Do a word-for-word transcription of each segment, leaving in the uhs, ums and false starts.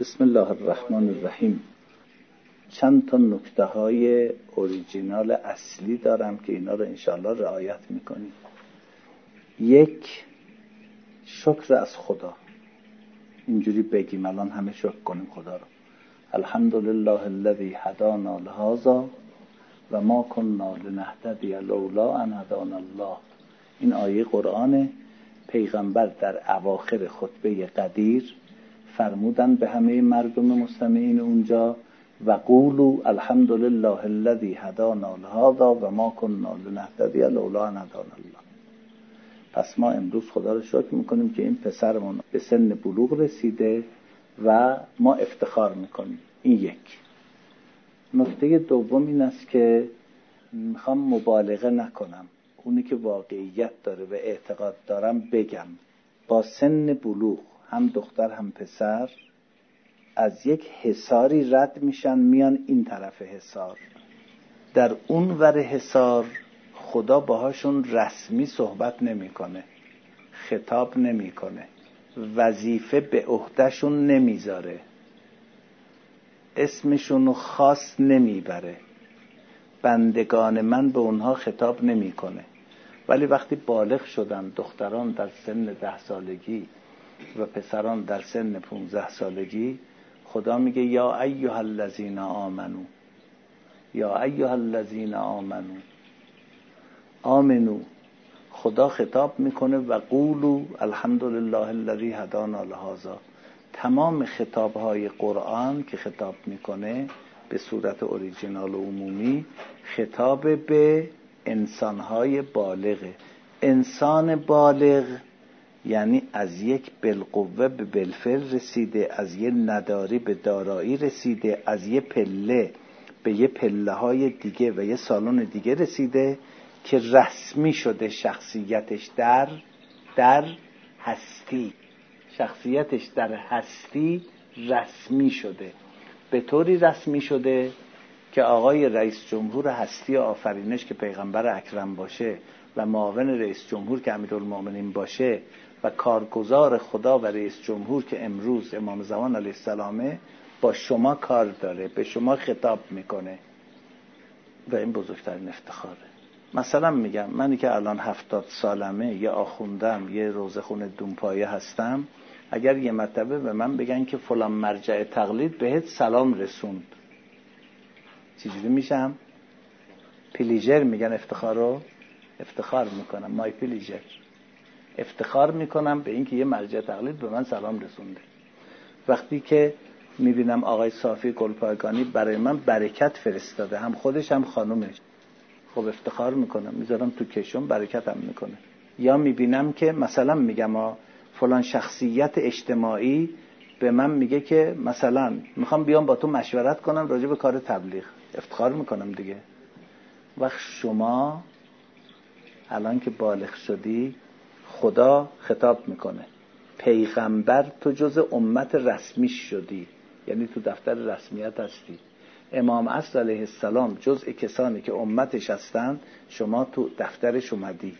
بسم الله الرحمن الرحیم. چند تا نکته های اوریجینال اصلی دارم که اینا رو انشاءالله رعایت میکنیم. یک، شکر از خدا. اینجوری بگیم الان همه شکر کنیم خدا رو. الحمدلله الذی هدانا لهذا و ما كنا لنهتدی لولا ان هدانا الله. این آیه قرآن. پیغمبر در اواخر خطبه قدیر فرمودن به همه مردم مستمعین اونجا و قولوا الحمدلله الذی هدانا لهذا و ما كنا لنهتدی لولا ان هدانا الله. پس ما امروز خدا رو شکر میکنیم که این پسرمون به سن بلوغ رسیده و ما افتخار میکنیم. این یک. نکته دوم این است که میخوام مبالغه نکنم، اونی که واقعیت داره و اعتقاد دارم بگم. با سن بلوغ هم دختر هم پسر از یک حصاری رد میشن میان این طرف حصار. در اون ور حصار خدا باهاشون رسمی صحبت نمیکنه، خطاب نمیکنه، وظیفه به عهدهشون نمیذاره، اسمشون خاص نمیبره، بندگان من به اونها خطاب نمیکنه. ولی وقتی بالغ شدن، دختران در سن ده سالگی و پسران در سن پونزده سالگی، خدا میگه یا ایها الذین آمنو، یا ایها الذین آمنو آمنو. خدا خطاب میکنه و قولوا الحمدلله الذی هدانا لهذا. تمام خطابهای قرآن که خطاب میکنه به صورت اوریجینال و عمومی خطاب به انسانهای بالغه. انسان بالغ یعنی از یک بالقوه به بالفعل رسیده، از یک نداری به دارایی رسیده، از یک پله به یک پله های دیگه و یک سالن دیگه رسیده که رسمی شده شخصیتش در در هستی. شخصیتش در هستی رسمی شده. به طوری رسمی شده که آقای رئیس جمهور هستی آفرینش که پیغمبر اکرم باشه و معاون رئیس جمهور که امیرالمومنین باشه و کارگزار خدا و رئیس جمهور که امروز امام زمان علیه السلامه با شما کار داره، به شما خطاب میکنه و این بزرگترین افتخاره. مثلا میگم منی که الان هفتاد سالمه، یه آخوندم، یه روزخون دونپایه هستم، اگر یه مرتبه به من بگن که فلان مرجع تقلید بهت سلام رسوند، چجوری میشم؟ پلیجر میگن افتخار رو؟ افتخار میکنم، مای پلیجر. افتخار میکنم به اینکه یه مرجع تقلید به من سلام رسونده. وقتی که میبینم آقای صافی گلپایگانی برای من برکت فرستاده، هم خودش هم خانومش، خب افتخار میکنم، میذارم تو کشم، برکت هم میکنه. یا میبینم که مثلا میگم فلان شخصیت اجتماعی به من میگه که مثلا میخوام بیام با تو مشورت کنم راجع به کار تبلیغ، افتخار میکنم دیگه. وقت شما الان که بالغ شدی خدا خطاب میکنه، پیغمبر تو جز امت رسمیش شدی، یعنی تو دفتر رسمیت هستی. امام عصر علیه السلام جزء کسانی که امتش هستن، شما تو دفترش اومدی.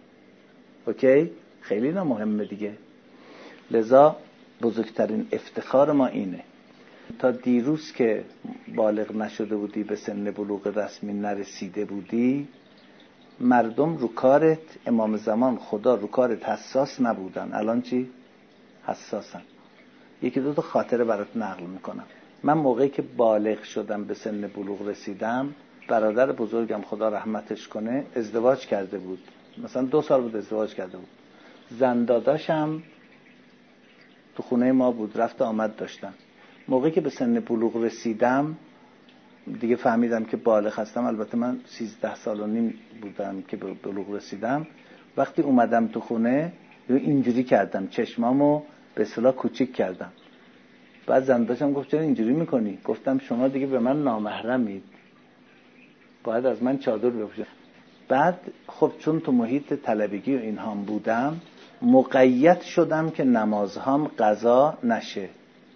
اوکی؟ خیلی نه مهمه دیگه. لذا بزرگترین افتخار ما اینه. تا دیروز که بالغ نشده بودی، به سن بلوغ رسمی نرسیده بودی، مردم رو کارت، امام زمان خدا رو کارت حساس نبودن. الان چی؟ حساسن. یکی دو تا خاطره برات نقل میکنم. من موقعی که بالغ شدم، به سن بلوغ رسیدم، برادر بزرگم خدا رحمتش کنه ازدواج کرده بود. مثلا دو سال بود ازدواج کرده بود. زنداداشم تو خونه ما بود، رفت آمد داشتن. موقعی که به سن بلوغ رسیدم دیگه فهمیدم که بالغ هستم. البته من سیزده سال و نیم بودم که به بلوغ رسیدم. وقتی اومدم تو خونه اینجوری کردم، چشمامو به اصطلاح کوچیک کردم. بعد زنداشم گفت چرا اینجوری میکنی؟ گفتم شما دیگه به من نامحرمید، باید از من چادر بپوشید. بعد خب چون تو محیط طلبگی و اینهام بودم، مقید شدم که نمازهام قضا نشه،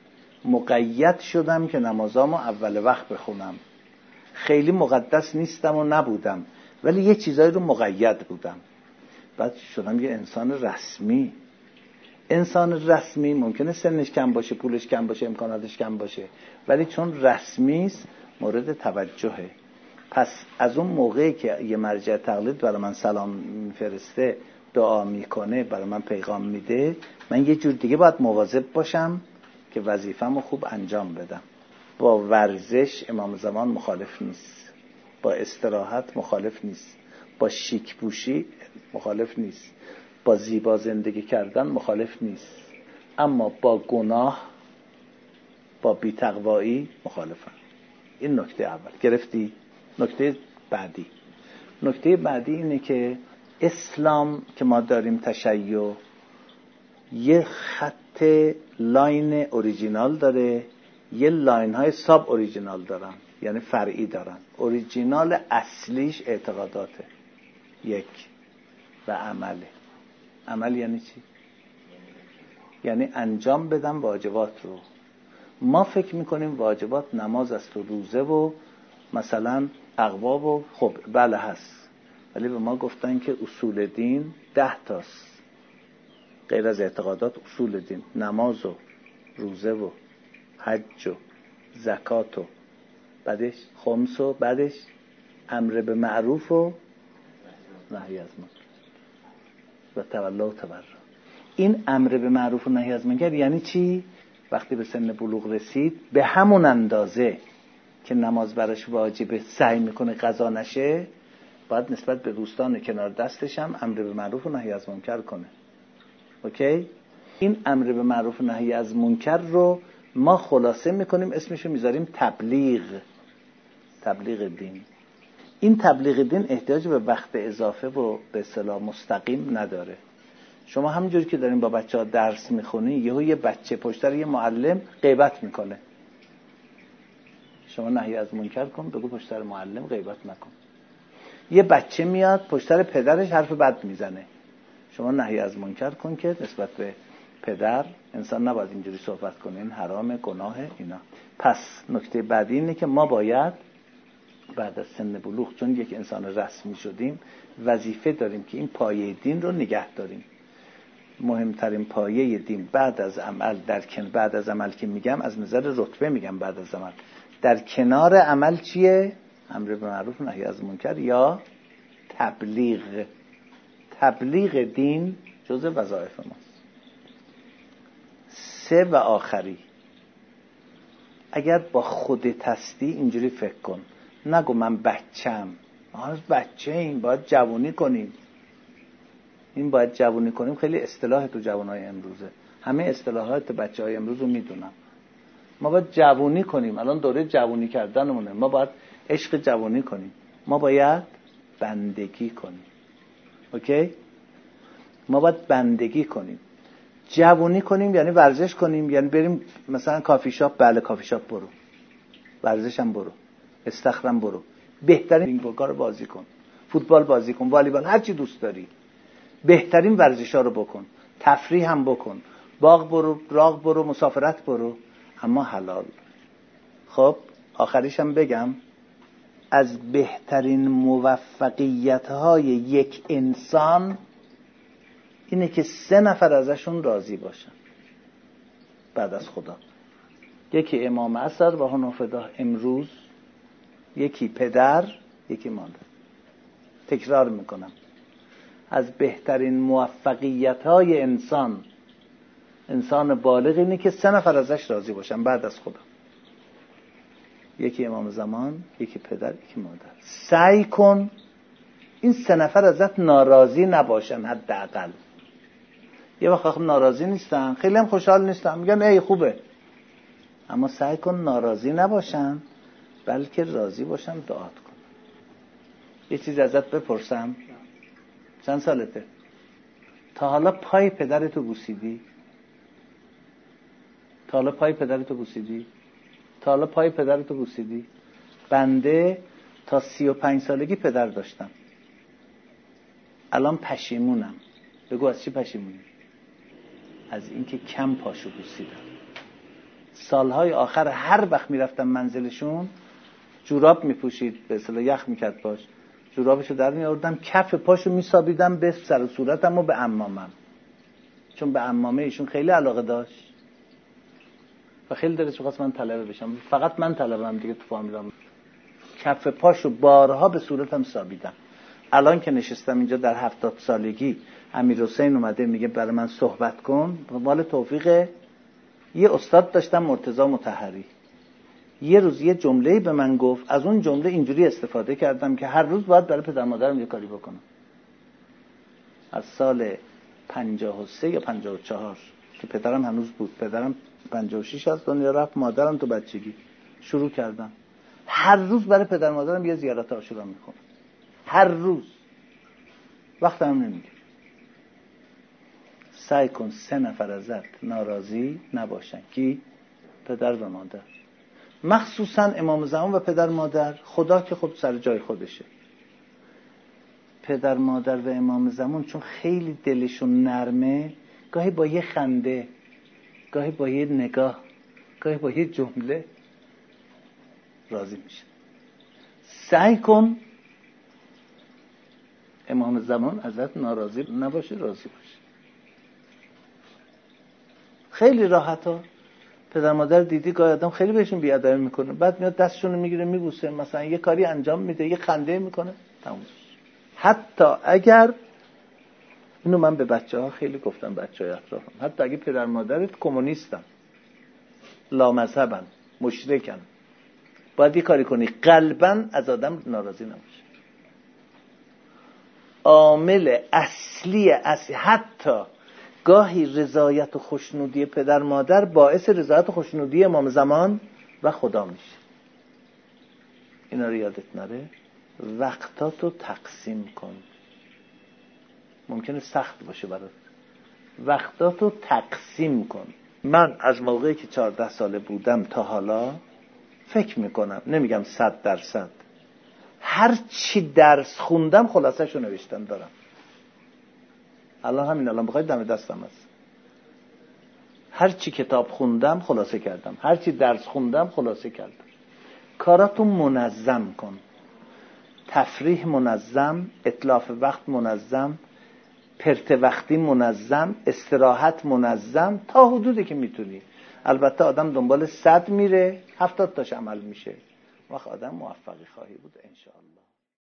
مقید شدم که نمازامو اول وقت بخونم. خیلی مقدس نیستم و نبودم، ولی یه چیزایی رو مقید بودم. بعد شدم یه انسان رسمی. انسان رسمی ممکنه سنش کم باشه، پولش کم باشه، امکاناتش کم باشه، ولی چون رسمی است مورد توجهه. پس از اون موقعی که یه مرجع تقلید برای من سلام میفرسته، دعا میکنه، برای من پیغام میده، من یه جور دیگه باید مواظب باشم که وظیفه‌مو خوب انجام بدم. با ورزش امام زمان مخالف نیست، با استراحت مخالف نیست، با شیک پوشی مخالف نیست، با زیبا زندگی کردن مخالف نیست، اما با گناه، با بی‌تقوایی مخالفم. این نکته اول. گرفتی؟ نکته بعدی نکته بعدی اینه که اسلام که ما داریم تشیع یه خط لاین اوریجینال داره، یه لاین های ساب اوریجینال دارن، یعنی فرعی دارن. اوریجینال اصلیش اعتقاداته یک و عمله. عمل یعنی چی؟ یعنی انجام بدم واجبات رو. ما فکر میکنیم واجبات نماز است و روزه و مثلا اقواب و خب بله هست، ولی به ما گفتن که اصول دین ده تاست غیر از اعتقادات. اصول دین نماز و روزه و حج و زکات و بعدش خمس و بعدش امر به معروف و نهی از منکر و تولی و تبرع. این امر به معروف و نهی از منکر یعنی چی؟ وقتی به سن بلوغ رسید به همون اندازه که نماز براش واجبه سعی میکنه قضا نشه، باید نسبت به دوستان کنار دستش هم امر به معروف و نهی از منکر کنه. اوکی؟ این امر به معروف و نهی از منکر رو ما خلاصه میکنیم، اسمشو میذاریم تبلیغ. تبلیغ دین. این تبلیغ دین احتیاج به وقت اضافه و به اصطلاح مستقیم نداره. شما همونجوری که دارین با بچه‌ها درس میخونی، یهو یه بچه پشت یه معلم غیبت میکنه، شما نهی از منکر کن، بگو پشت سر معلم غیبت نکن. یه بچه میاد پشت سر پدرش حرف بد میزنه، شما نهی از منکر کن که نسبت به پدر انسان نباید اینجوری صحبت کنه، این حرام، گناه، اینا. پس نکته بعدی اینه که ما باید بعد از سن بلوغ، چون یک انسان رسمی شدیم، وظیفه داریم که این پایه دین رو نگه داریم. مهمترین پایه دین بعد از عمل، در کن بعد از عمل که میگم از نظر رتبه میگم، بعد از عمل در کنار عمل چیه؟ امر به معروف نهی از منکر یا تبلیغ. تبلیغ دین جزء وظایف ماست. سه و آخری، اگر با خودت هستی اینجوری فکر کن، نگو من بچم. آن بچه این باید جوونی کنیم، این باید جوونی کنیم خیلی اصطلاح تو جوانای امروزه. همه اصطلاحات بچه های امروز رو میدونم. ما باید جوونی کنیم، الان دوره جوونی کردنمونه، ما باید عشق جوونی کنیم، ما باید بندگی کنیم. اوکی؟ ما باید بندگی کنیم. جوونی کنیم یعنی ورزش کنیم، یعنی بریم مثلا کافی شاپ. بله کافی شاپ برو، ورزشم برو، استخرم برو، بهترین بازیکن بازی کن، فوتبال بازی کن، والیبال، هر چی دوست داری، بهترین ورزشا رو بکن، تفریح هم بکن، باغ برو، راغ برو، مسافرت برو، اما حلال. خب آخریش هم بگم، از بهترین موفقیت‌های یک انسان اینه که سه نفر ازشون راضی باشن بعد از خدا. یکی امام عصر و حنفده امروز، یکی پدر، یکی مادر. تکرار میکنم، از بهترین موفقیت‌های انسان، انسان بالغ اینه که سه نفر ازش راضی باشن بعد از خدا. یکی امام زمان، یکی پدر، یکی مادر. سعی کن این سه نفر ازت ناراضی نباشن حداقل. یه وقت آخه ناراضی نیستن، خیلی هم خوشحال نیستن، میگن ای خوبه، اما سعی کن ناراضی نباشن، بلکه راضی باشن، دعات کن. یه چیز ازت بپرسم، چند سالته؟ تا حالا پای پدرتو بوسیدی؟ تا حالا پای پدرتو بوسیدی؟ تا حالا پای پدرتو بوسیدی؟ بنده تا سی و پنج سالگی پدر داشتم، الان پشیمونم. بگو از چی پشیمونی؟ از اینکه کم پاشو بوسیدم. سالهای آخر هر وقت میرفتم منزلشون، جوراب میپوشید، به اصطلاح یخ میکرد پاش، جورابشو در میآوردم، کف پاشو میسابیدم به سر و صورتم و به عمامم. چون به عمامه ایشون خیلی علاقه داشت و خیلی دلش می‌خواست من طلبه بشم. فقط من طلبم دیگه تو فامیلام. کف پاشو بارها به صورتم سابیدم. الان که نشستم اینجا در هفتاد سالگی امیرحسین اومده میگه برای من صحبت کن، مال توفیق. یه استاد داشتم مرتضی مطهری، یه روز یه جمله‌ای به من گفت، از اون جمله اینجوری استفاده کردم که هر روز باید برای پدر مادرم یه کاری بکنم. از سال پنجاه و سه یا پنجاه و چهار که پدرم هنوز بود، پدرم پنجاه و شش از دنیا رفت، مادرم تو بچگی، شروع کردم هر روز برای پدر مادرم یه زیارت عاشورا میکنم. هر روز وقتم نمیگیره. سعی کن سه نفر ازت ناراضی نباشن. کی؟ پدر و مادر. مخصوصا امام زمان و پدر مادر. خدا که خود سر جای خودشه. پدر مادر و امام زمان چون خیلی دلشون نرمه، گاهی با یه خنده، گاهی با یه نگاه، گاهی با یه جمله راضی میشه. سعی کن امام زمان ازت ناراضی نباشه، راضی باشه. خیلی راحت ها. پدر مادر دیدی گاهی آدم خیلی بهشون بیادبی میکنه، بعد میاد دستشون رو میگیره میبوسه، مثلا یه کاری انجام میده، یه خنده میکنه، تموم. حتی اگر، اینو من به بچه ها خیلی گفتم، بچه های اطرافم، حتی اگه پدر مادرت کمونیستن، لامذهبن، مشرکن، باید یه کاری کنی قلباً از آدم ناراضی نباشه. عامل اصلی اصلی حتی گاهی رضایت و خوشنودی پدر مادر باعث رضایت و خوشنودی امام زمان و خدا میشه. اینا رو یادت نره. وقتاتو تقسیم کن. ممکنه سخت باشه برات. وقتاتو تقسیم کن. من از موقعی که چهارده ساله بودم تا حالا فکر میکنم، نمیگم صد درصد، هر چی درس خوندم خلاصه‌شو نوشتم دارم. الان همین الان بخواید دم دستم هست. هر چی کتاب خوندم خلاصه کردم، هر چی درس خوندم خلاصه کردم. کاراتو منظم کن. تفریح منظم، اتلاف وقت منظم، پرت وقتی منظم، استراحت منظم، تا حدودی که میتونی. البته آدم دنبال صد میره، هفتاد تاش عمل میشه. وقت آدم موفقی خواهی بود انشاءالله.